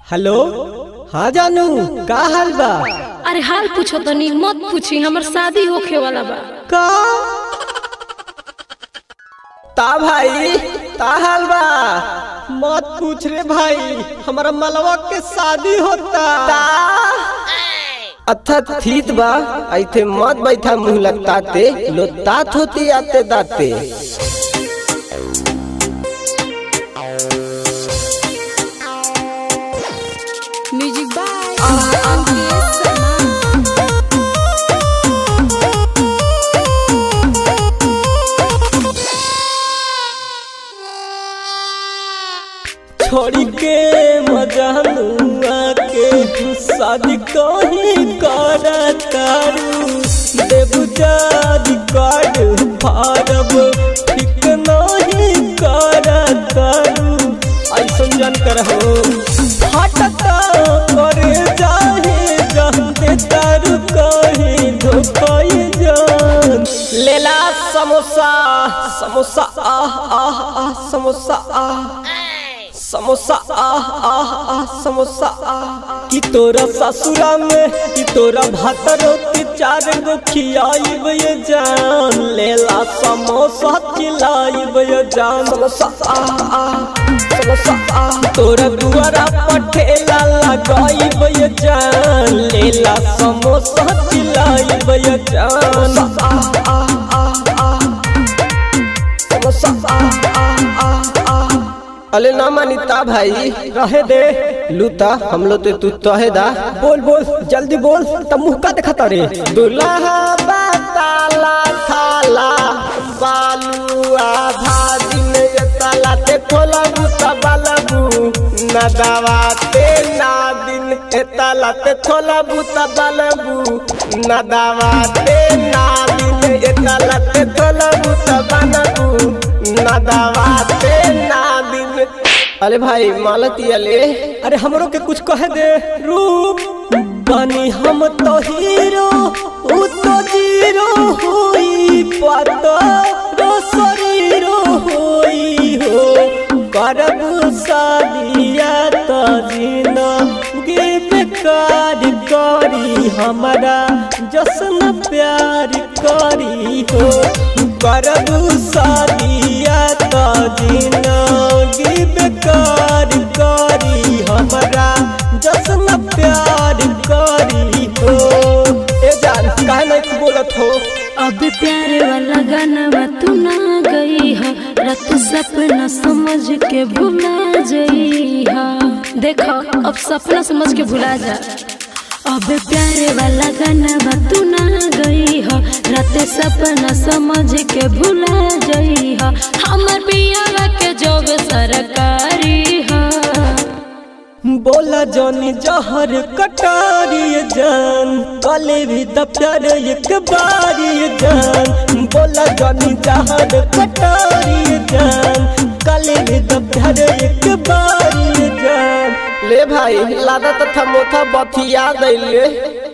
Hello. हाँ जानू, का हाल बा? अरे हाल पूछो तनी मत पूछी, हमर शादी होखे वाला बा। का ता भाई ता हाल बा? मत पूछ रे भाई, हमारा मलवा के शादी होता। अच्छा ठीक बा, ऐथे मत बैठा मुँह लगताते, लो तात होती आते दाते। म्यूजिक बाय छोड़ी के मजानुआ के शादी कहीं करतारू, देबू जादी कार्ड फारब ठीक नहीं करतारू। ऐसन जान कर हो हटता करे जाहे जानते तारू कहीं धोखाई जान। लेला समोसा समोसा आह आह आह समोसा आह समोसा आह आह आह समोसा आह। कि तोरा ससुरा में कि तोरा भातरो के 4 गो खियाइब ये जान। लेला समोसा खिलाइब ये जान। समोसा आह आह समोसा आह। तोरा दुआरा पठेला लगाइब ये जान। लेला समोसा खिलाइब ये जान। आह आह आह आह समोसा आह आह आह आह। अले ना मानिता भाई, रहे दे लूता हम लोग तो तू तहे दा। बोल बोल जल्दी बोल, तब मुँह का देखता रे। दुल्हा बताला थाला बालुआ भादिन ये ताला ते खोला बुता बालबू ना दावाते ना दिन ए ताला ते खोला बुता बालबू ना दावाते ना दिन ए ताला ते खोला बुता बालबू ना दावाते ना दिन। अरे भाई मालती अले, अरे हमरो के कुछ कह दे। रूप बनी हम तो हीरो उ तो जीरो होई पता रो शरीरो होई हो। करब शादिया तो जीना गे बेकार करी हमारा जश्न प्यार करी हो। करब शादिया तो जीना गे बेकार करी हमारा जश्न प्यार करी हो। ए जान काहे नहीं बोलत हो? अब प्यार वाला गाना तू ना गई है, रात सपना समझ के भुला जई है। देखो अब सपना समझ के भुला जा। अब प्यार वाला गाना तू ना गई है, रात सपना समझ के भुला जई है। हमर पिया के जॉब सरकारी है। बोला जानी जहर कटारी जान, कले भी दफ्तर एक बारी जान। बोला जानी जहर कटारी जान, कले भी दफ्तर एक बारी जान। ले भाई लादा तथा मोथा बथिया दैले।